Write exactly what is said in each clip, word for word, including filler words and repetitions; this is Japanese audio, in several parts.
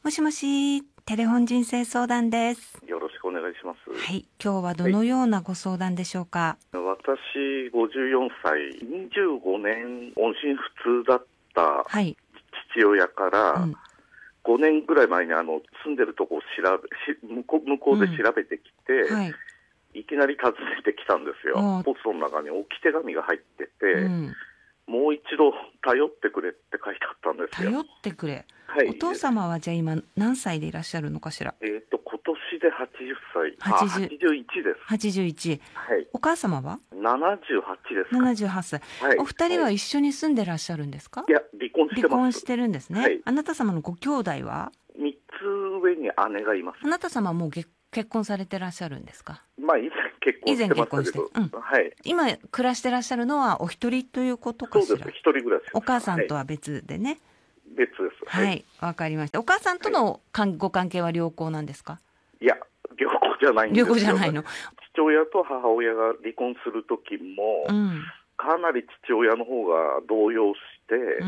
もしもし、テレフォン人生相談です。 よろしくお願いします。 はい、今日はどのようなご相談でしょうか。 はい、私ごじゅうよんさい、にじゅうごねん音信不通だった父親から、はい、うん、ごねんぐらい前にあの住んでるとこを調べし向こう、向こうで調べてきて、うん、はい、いきなり訪ねてきたんですよ。ポストの中に置き手紙が入ってて、うん、もう一度頼ってくれって書いてあったんですよ。 頼ってくれ、はい、お父様はじゃあ今何歳でいらっしゃるのかしら。 えーと、今年ではちじゅっさい。はちじゅう、はちじゅういちです。 はちじゅういち、はい、お母様はななじゅうはちですか。 ななじゅうはっさい、はい、お二人は一緒に住んでらっしゃるんですか。 いや、離婚してます。 離婚してるんですね、はい、あなた様のご兄弟はみっつ上に姉がいます。 あなた様はもう結婚されてらっしゃるんですか。 まあ以前結婚してましたけど、 うん、はい、今暮らしてらっしゃるのはお一人ということかしら。 そうです、一人暮らしです。 お母さんとは別でね、はい、 別です。 はい、わ、はい、かりました。お母さんとのかん、はい、ご関係は良好なんですか。 いや、良好じゃないんですよ。 良好じゃないの。 父親と母親が離婚する時も、うん、かなり父親の方が動揺して、うん、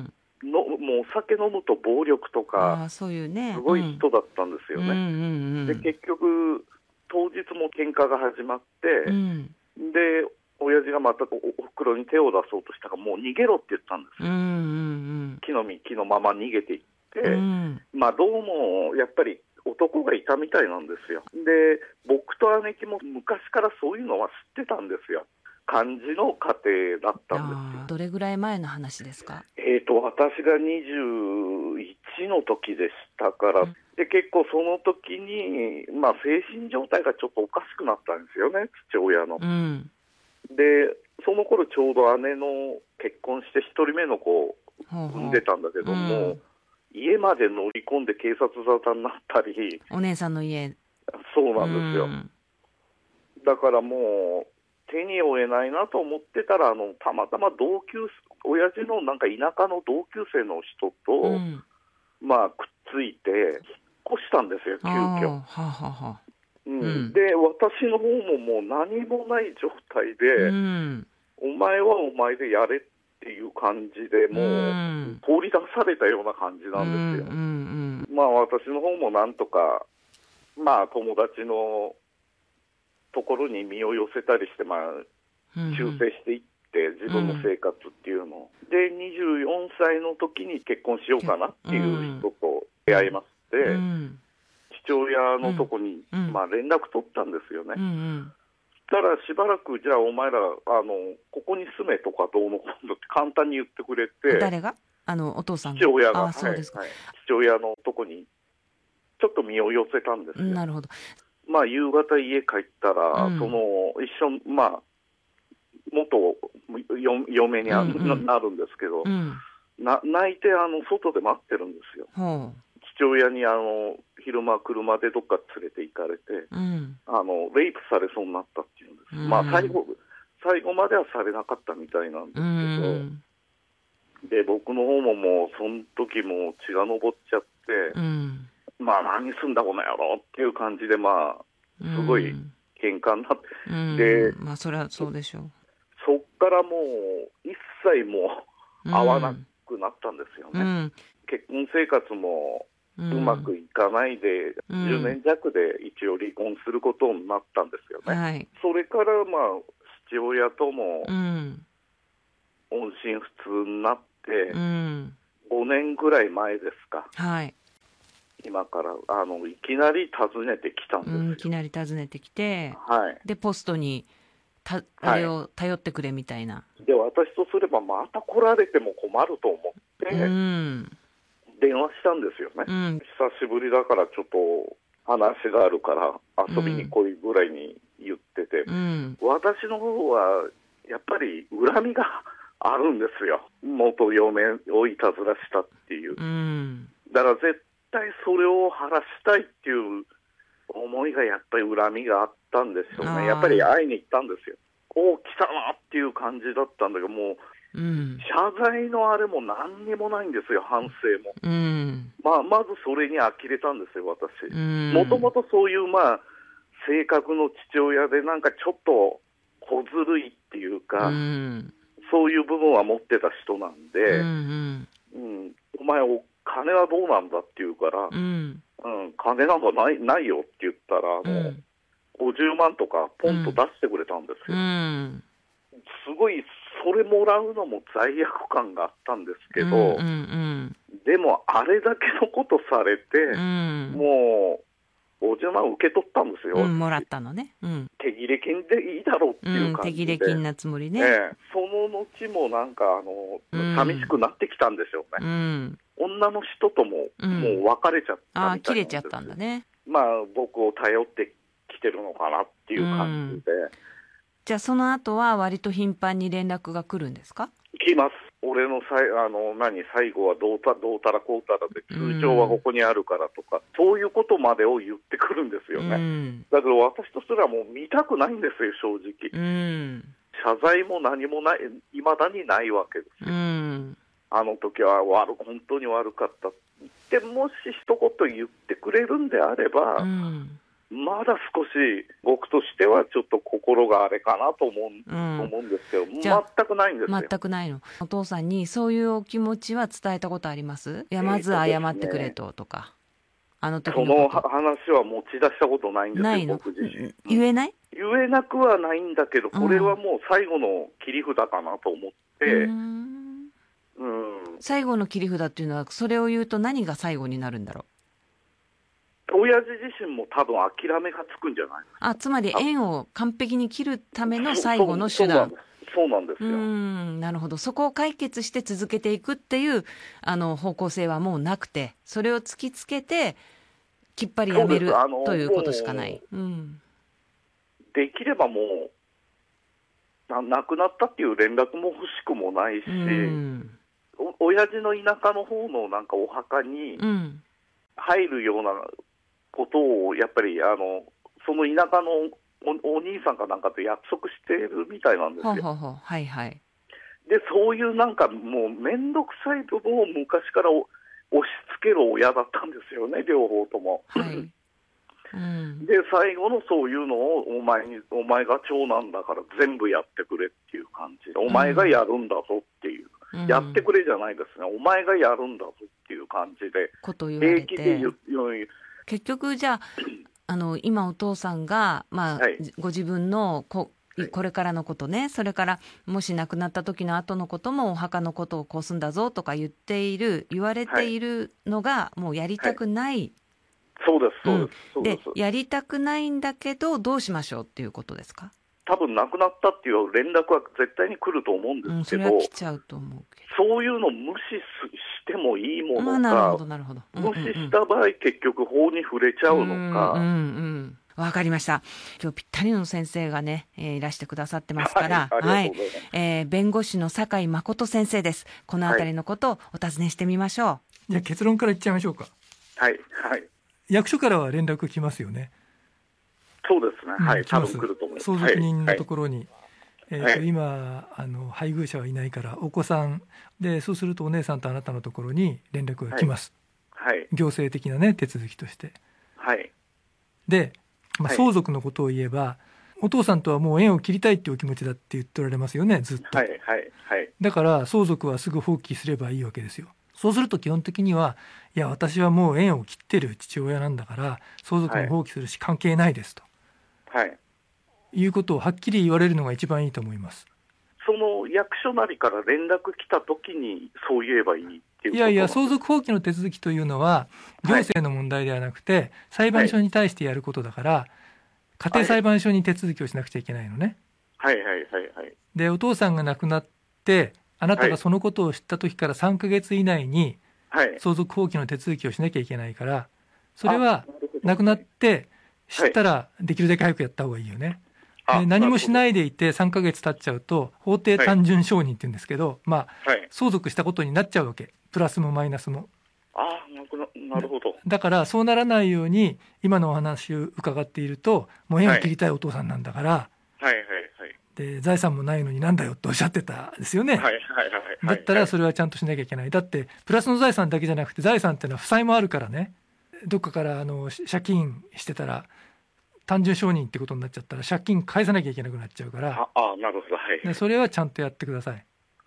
のもうお酒飲むと暴力とか、 あ、そういうね、 すごい人だったんですよね、うんうんうん、で結局当日も喧嘩が始まって、うん、で親父がまたお袋に手を出そうとしたからもう逃げろって言ったんですよ、うんうんうん、木の幹のまま逃げていって、うん、まあどうもやっぱり男がいたみたいなんですよ。で僕と姉貴も昔からそういうのは知ってたんですよ。感じの家庭だったんですよ。 どれぐらい前の話ですか。 えーと私がにじゅういちの時でしたから、うん、で結構その時に、まあ、精神状態がちょっとおかしくなったんですよね、父親の、うん、でその頃ちょうど姉の結婚してひとりめの子を産んでたんだけども、ほうほう、うん、家まで乗り込んで警察沙汰になったり、 お姉さんの家。 そうなんですよ、うん、だからもう手に負えないなと思ってたら、あのたまたま同級親父のなんか田舎の同級生の人と、うん、まあくっついて引っ越したんですよ、急遽。ははは、うんうん、で私の方ももう何もない状態で、うん、お前はお前でやれっていう感じでもう、うん、放り出されたような感じなんですよ、うんうんうん、まあ私の方もなんとかまあ友達のところに身を寄せたりして、まあ、修正していって自分の生活っていうの、うん、でにじゅうよんさいの時に結婚しようかなっていう人と出会いまして、うん、父親のとこに、うん、まあ、連絡取ったんですよね、うんうん、そしたらしばらくじゃあお前らあのここに住めとかどうのこうのって簡単に言ってくれて。 誰が？あのお父さんが。 父親が。 あ、そうですか。 はいはい、父親のとこにちょっと身を寄せたんですよ。 なるほど。 まあ、夕方家帰ったら、うん、その一緒、まあ、元嫁になるんですけど、うん、な泣いてあの外で待ってるんですよ、うん、父親にあの昼間車でどっか連れて行かれて、うん、あのレイプされそうになったっていうんです、うん、まあ最後最後まではされなかったみたいなんですけど、うん、で僕の方ももうその時も血が上っちゃって、うん、まあ何すんだこの野郎っていう感じで、まあすごい喧嘩になって、うん、で、 まあそれはそうでしょう。 そっからもう一切も会わなくなったんですよね、うん、結婚生活もうまくいかないで、うん、じゅうねん弱で一応離婚することになったんですよね、はい、それからまあ父親とも音信不通になって、うん、ごねんぐらい前ですか、はい、今からあのいきなり訪ねてきたんですよ、うん、 いきなり訪ねてきて、 はい、 でポストにたあれを頼ってくれみたいな、はい、で私とすればまた来られても困ると思って、うん、電話したんですよね、うん、久しぶりだからちょっと話があるから遊びに来いぐらいに言ってて、うん、私の方はやっぱり恨みがあるんですよ、元嫁をいたずらしたっていう、うん、だから絶対それを晴らしたいっていう思いがやっぱり恨みがあったんでしょうね。やっぱり会いに行ったんですよ。おお来たなっていう感じだったんだけどもう、うん、謝罪のあれも何にもないんですよ、反省も、うん、まあ、まずそれに呆れたんですよ私。もともとそういう、まあ、性格の父親でなんかちょっと小ずるいっていうか、うん、そういう部分は持ってた人なんで、うんうんうん、お前お金はどうなんだって言うから、 うんうん、金なんかないないよって言ったら、あの、うん、ごじゅうまんとかポンと出してくれたんですよ。うん、すごい、それもらうのも罪悪感があったんですけど、うんうんうん、でもあれだけのことされて、うん、もうごじゅうまん受け取ったんですよ。 うん、もらったのね。うん、 手切れ金でいいだろうっていう感じで、うん、 手切れ金なつもりね。 ええ、その後もなんかあの、うん、寂しくなってきたんでしょうね。うん、女の人とも、うん、もう別れちゃったみたいなんです。 あ、切れちゃったんだね。 まあ僕を頼ってきてるのかなっていう感じで、うん、 じゃあその後は割と頻繁に連絡が来るんですか？ 来ます。俺のさいあの何最後はどうたどうたらこうたらで通帳はここにあるからとか、うん、そういうことまでを言ってくるんですよね。うん、だけど私とすらもう見たくないんですよ、正直。うん、謝罪も何もない、いまだにないわけですよ。うん、あの時は悪本当に悪かったってもし一言言ってくれるんであれば、うん、まだ少し僕としてはちょっと心があれかなと思う、うん、思うんですけど、全くないんですよ。 全くないの。お父さんにそういうお気持ちは伝えたことあります？いや、まず謝ってくれととか、あの時のこと。 その話は持ち出したことないんですよ。ないの？僕自身、うん、 言えない？ 言えなくはないんだけど、これはもう最後の切り札かなと思って、うん、 うん、最後の切り札っていうのは、それを言うと何が最後になるんだろう。 親父自身も多分諦めがつくんじゃない？ あ、つまり縁を完璧に切るための最後の手段。 そうなんですよ。 うん、なるほど。そこを解決して続けていくっていうあの方向性はもうなくて、それを突きつけてきっぱりやめるということしかない。うん、 できればもうな亡くなったっていう連絡も欲しくもないし、うん、お親父の田舎の方のなんかお墓に入るようなことをやっぱりあのその田舎の お, お兄さんかなんかと約束しているみたいなんですよ。 ほうほうほう、はいはい。 でそういうなんかもう面倒くさい部分を昔から押し付ける親だったんですよね、両方とも。はい、うん、で最後のそういうのをお前にお前が長男だから全部やってくれっていう感じで、お前がやるんだぞっていう、うん、やってくれじゃないですね、お前がやるんだぞっていう感じでこと言われて、 平気で言う結局じゃあ、あの今お父さんが、まあはい、ご自分のここれからのことね、それからもし亡くなった時の後のこともお墓のことをこうすんだぞとか言っている言われているのがもうやりたくない、はいはい、 そうですそうです、 うん、でやりたくないんだけどどうしましょうっていうことですか？ 多分亡くなったっていう連絡は絶対に来ると思うんですけど、うん、それは来ちゃうと思うけど、 そういうの無視してもいいものか、まあ、 なるほどなるほど、うんうんうん、 無視した場合結局法に触れちゃうのか、 うんうんうん、わかりました。今日ぴったりの先生がね、えー、いらしてくださってますから、 はい、はい、 えー、弁護士の酒井誠先生です。このあたりのことをお尋ねしてみましょう。はい、 じゃあ結論から言っちゃいましょうか。 はいはい。 役所からは連絡来ますよね。 そうですね、はい、うん、多分来ると思います。 相続人のところに、はい、えーとはい、今あの配偶者はいないからお子さんで、そうするとお姉さんとあなたのところに連絡が来ます、はいはい、行政的な、ね、手続きとして、はい、で、まあ、相続のことを言えば、はい、お父さんとはもう縁を切りたいっていうお気持ちだって言っておられますよね、ずっと、はいはいはい、だから相続はすぐ放棄すればいいわけですよ。そうすると基本的には、いや私はもう縁を切ってる父親なんだから相続も放棄するし関係ないですと、はい、いうことをはっきり言われるのが一番いいと思います。 その役所なりから連絡来たときにそう言えばいいっていうこと？ いやいや、相続放棄の手続きというのは行政の問題ではなくて、はい、裁判所に対してやることだから、はい、家庭裁判所に手続きをしなくちゃいけないのね。はいはいはいはい。でお父さんが亡くなってあなたがそのことを知った時からさんかげつ以内に相続放棄の手続きをしなきゃいけないから、それは亡くなって知ったらできるだけ早くやった方がいいよね。で何もしないでいてさんかげつ経っちゃうと法定単純承認って言うんですけど、まあ、はい、相続したことになっちゃうわけ、プラスもマイナスも。 あなるほど。 だからそうならないように今のお話を伺っていると、もう縁を切りたいお父さんなんだから、はいはいはいはい、で財産もないのになんだよっておっしゃってたんですよね。はいはいはいはい、だったらそれはちゃんとしなきゃいけない。だってプラスの財産だけじゃなくて財産っていうのは負債もあるからね。どっかからあの借金してたら単純承認ってことになっちゃったら借金返さなきゃいけなくなっちゃうから、 ああなるほど、はい、 でそれはちゃんとやってください。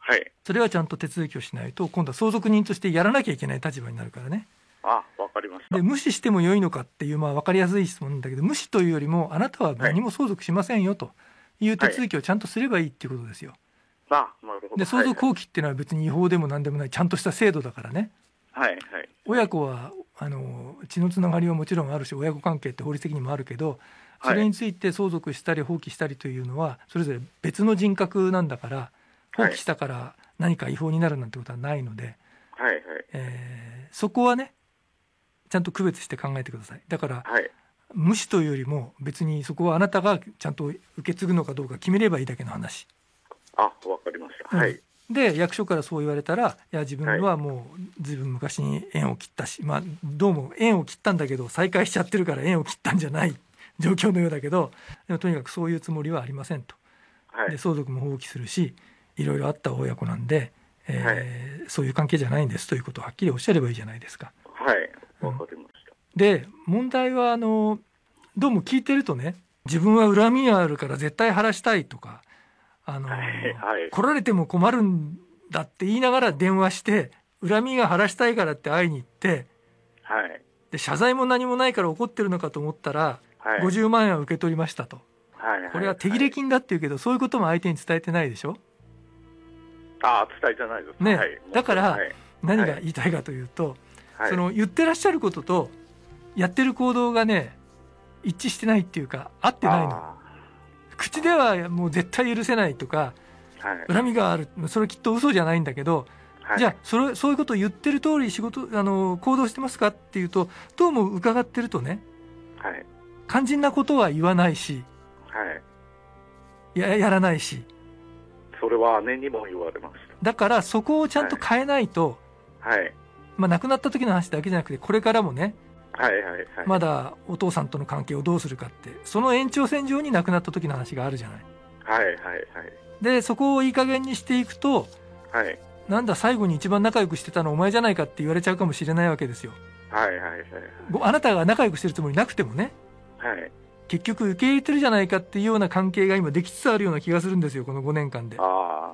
はい、 それはちゃんと手続きをしないと、今度は相続人としてやらなきゃいけない立場になるからね。 あ、わかりました。 で、無視しても良いのかっていう、まあ、分かりやすい質問なんだけど、無視というよりも、あなたは何も相続しませんよという手続きをちゃんとすればいいっていうことですよ。 はい、あ、なるほど。 で、相続放棄っていうのは別に違法でも何でもない、ちゃんとした制度だからね。 はいはい、 親子はあの血のつながりはもちろんあるし、親子関係って法律的にもあるけど、それについて相続したり放棄したりというのはそれぞれ別の人格なんだから、放棄したから何か違法になるなんてことはないので、 はいはい、 えー、そこはねちゃんと区別して考えてください。だから、 はい、 無視というよりも別にそこはあなたがちゃんと受け継ぐのかどうか決めればいいだけの話。 あ、わかりました。はい、 うん、で役所からそう言われたら、いや自分はもうずいぶん昔に縁を切ったし、まあ、どうも縁を切ったんだけど再開しちゃってるから縁を切ったんじゃない状況のようだけど、でもとにかくそういうつもりはありませんと、はい、で相続も放棄するしいろいろあった親子なんで、えーはい、そういう関係じゃないんですということをはっきりおっしゃればいいじゃないですか。 はい、わかりました。 うん、で問題はあのどうも聞いてるとね、自分は恨みがあるから絶対晴らしたいとか、あの、はいはい、来られても困るんだって言いながら電話して恨みが晴らしたいからって会いに行って、はい、で謝罪も何もないから怒ってるのかと思ったら、はい、ごじゅうまんえんは受け取りましたと、はいはい、これは手切れ金だって言うけど、そういうことも相手に伝えてないでしょ。 ああ、伝えてないですね、 はい、 だから何が言いたいかというと、はい、その言ってらっしゃることとやってる行動がね一致してないっていうか合ってないの。口ではもう絶対許せないとか、はい、恨みがある、それきっと嘘じゃないんだけど、はい、じゃあそれそういうことを言ってる通り仕事あの行動してますかっていうと、どうも伺ってるとね、はい、肝心なことは言わないし、はい、や, やらないし、 それは姉にも言われました。 だからそこをちゃんと変えないと、はいはい、まあ、亡くなった時の話だけじゃなくてこれからもね、はいはいはい、まだお父さんとの関係をどうするかって、その延長線上に亡くなった時の話があるじゃない。はいはいはい、でそこをいい加減にしていくと、はい、なんだ最後に一番仲良くしてたのお前じゃないかって言われちゃうかもしれないわけですよ。はいはいはい、あなたが仲良くしてるつもりなくてもね、はい、結局受け入れてるじゃないかっていうような関係が今できつつあるような気がするんですよ、このごねんかんで。あ、はい、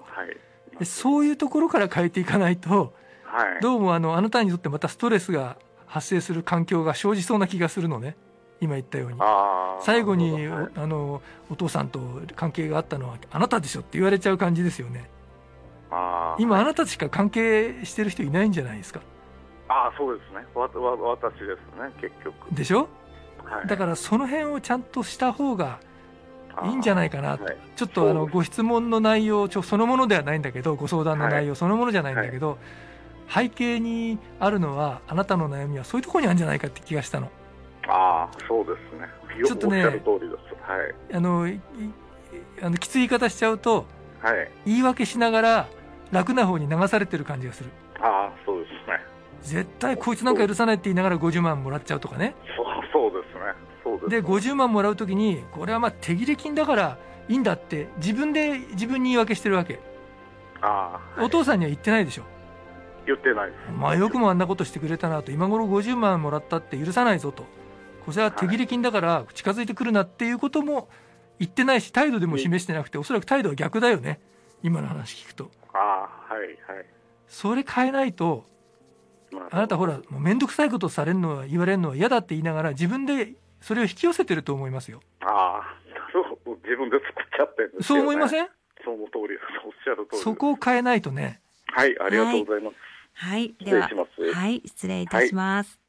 でそういうところから変えていかないと、はい、どうもあのあなたにとってまたストレスが発生する環境が生じそうな気がするのね。今言ったように最後に、はい、あのお父さんと関係があったのはあなたでしょって言われちゃう感じですよね。あ、今、はい、あなたしか関係してる人いないんじゃないですか。 ああ、そうですね、わわ私ですね結局でしょ、はい、だからその辺をちゃんとした方がいいんじゃないかなと、はい、ちょっとあのご質問の内容ちょそのものではないんだけど、ご相談の内容そのものじゃないんだけど、はいはい、背景にあるのはあなたの悩みはそういうところにあるんじゃないかって気がしたの。 ああ、そうですね、ちょっとね、おっしゃる通りです、はい、あのあのきつい言い方しちゃうと、はい、言い訳しながら楽な方に流されてる感じがする。 ああ、そうですね、 絶対こいつなんか許さないって言いながらごじゅうまんもらっちゃうとかね。 そうそうですね、そうですね。 でごじゅうまんもらうときにこれはまあ手切れ金だからいいんだって自分で自分に言い訳してるわけ。あ、はい、お父さんには言ってないでしょ。 言ってないです。 まあよくもあんなことしてくれたなと、今頃ごじゅうまんもらったって許さないぞと、これは手切れ金だから近づいてくるなっていうことも言ってないし、態度でも示してなくて、おそらく態度は逆だよね、今の話聞くと。 あ、はいはい、それ変えないと、あなたほらもう面倒くさいことされるのは言われるのは嫌だって言いながら自分でそれを引き寄せてると思いますよ。 ああ、そう自分で作っちゃってるんですよね。 そう思いません？ その通りです、おっしゃる通りです。 そこを変えないとね。 はい、ありがとうございます。 はい、はい、では、はい、失礼いたします。はい。